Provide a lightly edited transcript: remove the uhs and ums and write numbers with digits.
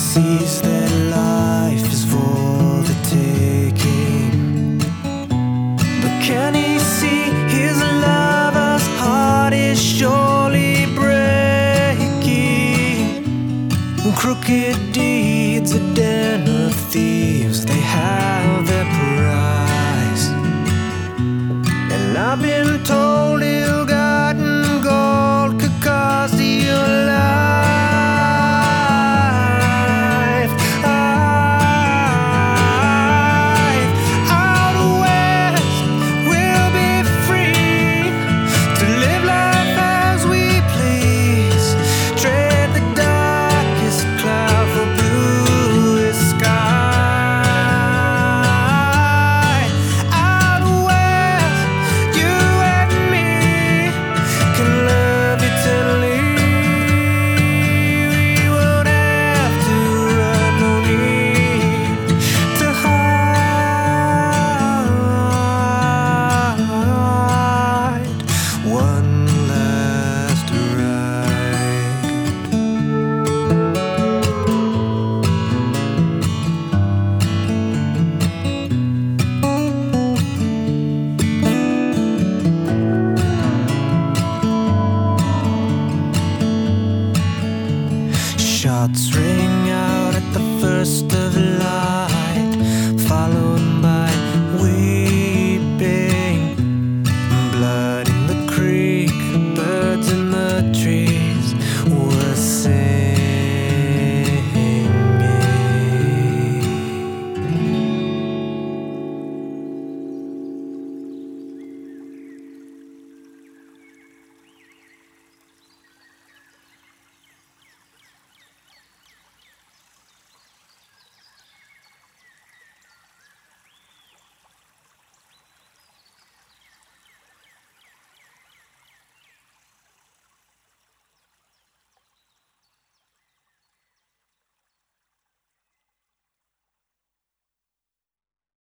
sees that life is for the taking, but can he see his lover's heart is surely breaking? Crooked deeds, a den of thieves, they have their price. And I've been told ill-gotten gold could cost you life. Out west, we'll be free to live life as we please. Tread the darkest cloud for bluest sky. Out west, you and me can love eternally. We won't have to run, no need to hide. One last ride. Shots ring